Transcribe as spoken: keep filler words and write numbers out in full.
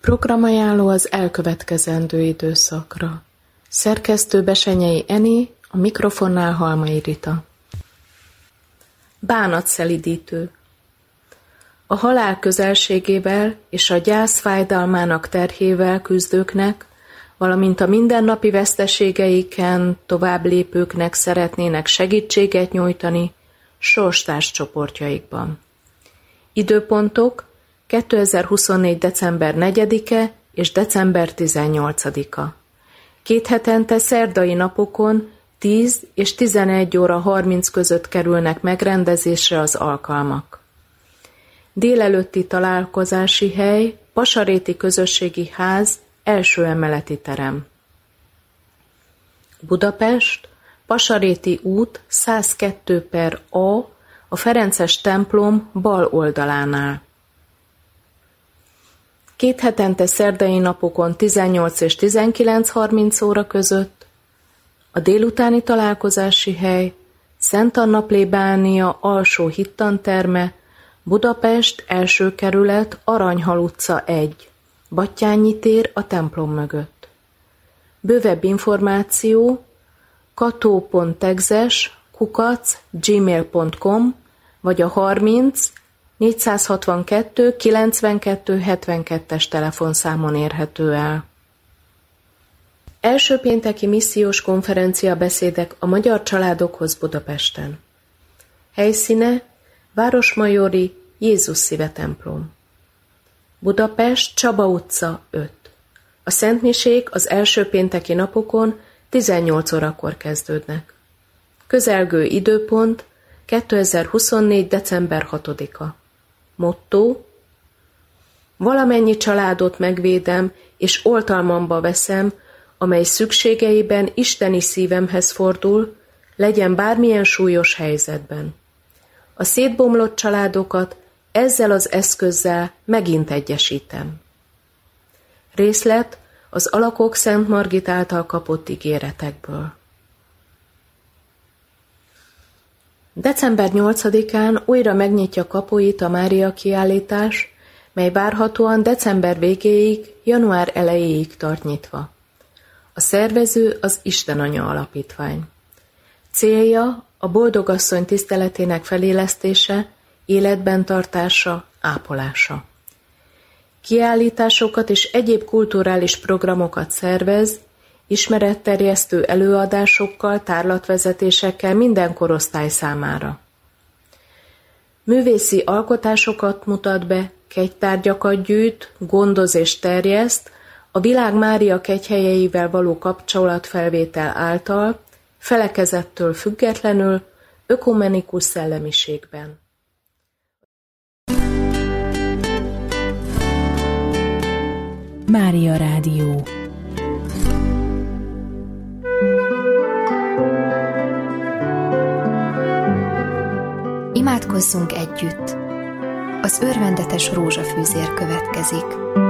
Programajánló az elkövetkezendő időszakra. Szerkesztő Besenyei Eni, a mikrofonnál Halmai Rita. Bánatszelidítő. A halál közelségével és a gyász fájdalmának terhével küzdőknek, valamint a mindennapi veszteségeiken tovább lépőknek szeretnének segítséget nyújtani sorstárs csoportjaikban. Időpontok kétezer-huszonnégy. december negyedike és december tizennyolcadika. Két hetente szerdai napokon tíz és tizenegy óra harminc között kerülnek megrendezésre az alkalmak. Délelőtti találkozási hely Pasaréti Közösségi Ház első emeleti terem. Budapest, Pasaréti út százkettő per A, a Ferences templom bal oldalánál. Két hetente szerdai napokon tizennyolc és tizenkilenc harminc óra között, a délutáni találkozási hely Szent Anna plébánia alsó hittanterme, Budapest első kerület, Aranyhal utca egy, Battyányi tér a templom mögött. Bővebb információ kató pont tegzes kukac gmail pont com vagy a harminc négyszázhatvankettő kilencvenkettő hetvenkettes telefonszámon érhető el. Első pénteki missziós konferencia beszédek a magyar családokhoz Budapesten. Helyszíne Városmajori Jézus Szíve templom. Budapest, Csaba utca öt. A szentmisék az első pénteki napokon tizennyolc órakor kezdődnek. Közelgő időpont kétezer-huszonnégy. december hatodika. Motto: valamennyi családot megvédem és oltalmamba veszem, amely szükségeiben isteni szívemhez fordul, legyen bármilyen súlyos helyzetben. A szétbomlott családokat ezzel az eszközzel megint egyesítem. Részlet az Alakok Szent Margit által kapott ígéretekből. december nyolcadikán újra megnyitja kapuit a Mária kiállítás, mely várhatóan december végéig, január elejéig tart nyitva. A szervező az Istenanya Alapítvány. Célja a boldogasszony tiszteletének felélesztése, életben tartása, ápolása. Kiállításokat és egyéb kulturális programokat szervez, ismeretterjesztő előadásokkal, tárlatvezetésekkel minden korosztály számára. Művészi alkotásokat mutat be, kegytárgyakat gyűjt, gondoz és terjeszt, a világ Mária kegyhelyeivel való kapcsolatfelvétel által, felekezettől függetlenül, ökumenikus szellemiségben. Mária Rádió. Imádkozzunk együtt! Az örvendetes rózsafűzér következik.